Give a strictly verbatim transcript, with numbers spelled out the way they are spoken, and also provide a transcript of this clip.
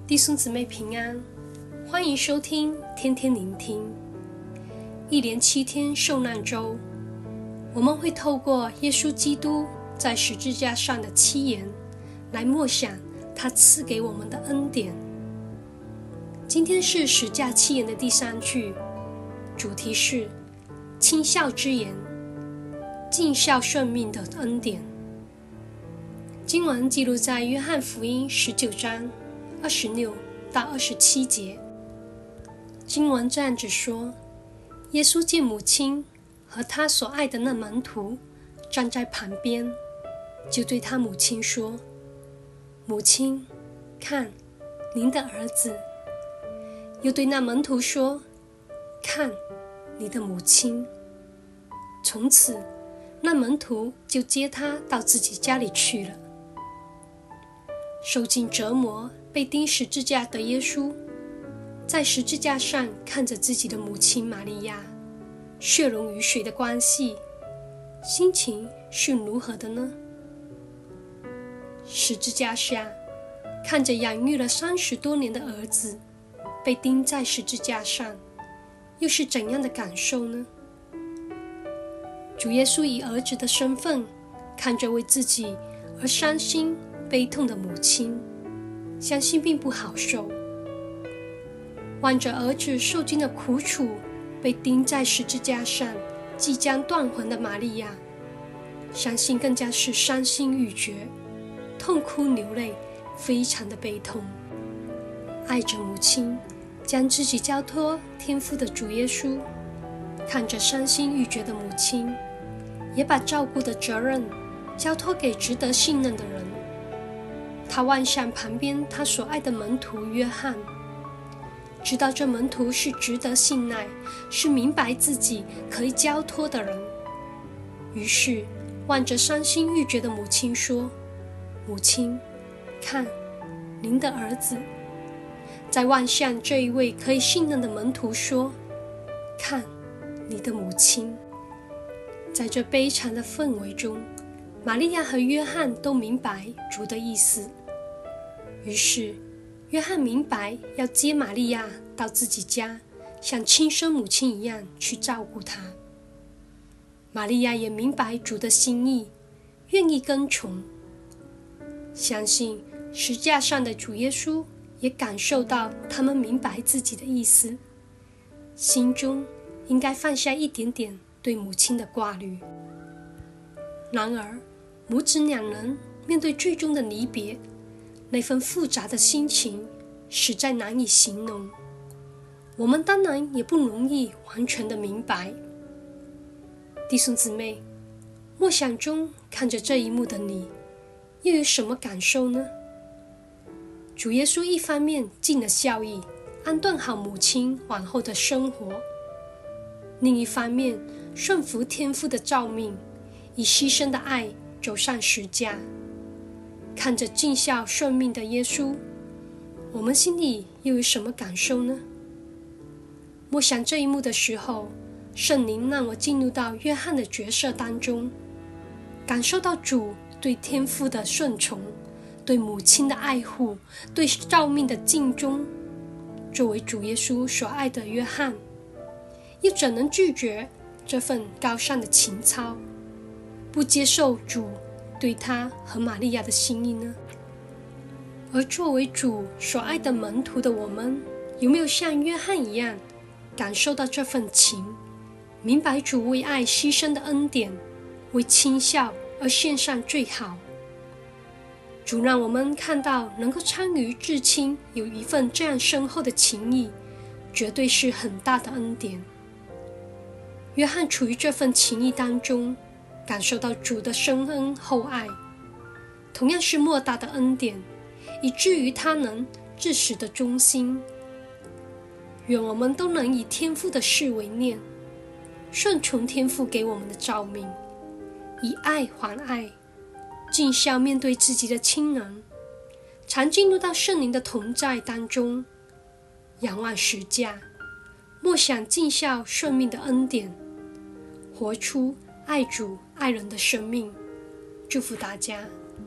弟兄姊妹平安，欢迎收听天天聆听。一连七天受难周，我们会透过耶稣基督在十字架上的七言来默想他赐给我们的恩典。今天是十架七言的第三句，主题是亲孝之言，尽孝顺命的恩典。经文记录在约翰福音十九章二十六到二十七节。经文这样子说，耶稣见母亲和他所爱的那门徒站在旁边，就对他母亲说，母亲，看，您的儿子。又对那门徒说，看，你的母亲。从此，那门徒就接他到自己家里去了。受尽折磨被钉十字架的耶稣，在十字架上看着自己的母亲玛利亚，血溶于水的关系，心情是如何的呢？十字架下，看着养育了三十多年的儿子被钉在十字架上，又是怎样的感受呢？主耶稣以儿子的身份，看着为自己而伤心悲痛的母亲，相信并不好受。望着儿子受尽了苦楚，被钉在十字架上，即将断魂的玛利亚，相信更加是伤心欲绝，痛哭流泪，非常的悲痛。爱着母亲，将自己交托天父的主耶稣，看着伤心欲绝的母亲，也把照顾的责任交托给值得信任的人。他望向旁边他所爱的门徒约翰，知道这门徒是值得信赖，是明白自己可以交托的人。于是望着伤心欲绝的母亲说，母亲，看，您的儿子。再望向这一位可以信任的门徒说，看，你的母亲。在这悲惨的氛围中，玛利亚和约翰都明白主的意思。于是约翰明白要接玛利亚到自己家，像亲生母亲一样去照顾她。玛利亚也明白主的心意，愿意跟从。相信十字架上的主耶稣也感受到他们明白自己的意思，心中应该放下一点点对母亲的挂虑。然而母子两人面对最终的离别，那份复杂的心情实在难以形容，我们当然也不容易完全的明白。弟兄姊妹，默想中看着这一幕的你，又有什么感受呢？主耶稣一方面尽了孝义，安顿好母亲往后的生活，另一方面顺服天父的召命，以牺牲的爱走上十架。看着尽孝顺命的耶稣，我们心里又有什么感受呢？默想这一幕的时候，圣灵让我进入到约翰的角色当中，感受到主对天父的顺从，对母亲的爱护，对召命的尽忠。作为主耶稣所爱的约翰，又怎能拒绝这份高尚的情操，不接受主对他和玛利亚的心意呢？而作为主所爱的门徒的我们，有没有像约翰一样感受到这份情，明白主为爱牺牲的恩典，为亲孝而献上最好？主让我们看到能够参与至亲，有一份这样深厚的情谊，绝对是很大的恩典。约翰处于这份情谊当中，感受到主的深恩厚爱，同样是莫大的恩典，以至于他能至死的忠心。愿我们都能以天父的事为念，顺从天父给我们的召命，以爱还爱，尽孝面对自己的亲人，常进入到圣灵的同在当中，仰望十架，默想尽孝顺命的恩典，活出爱主爱人的生命。祝福大家。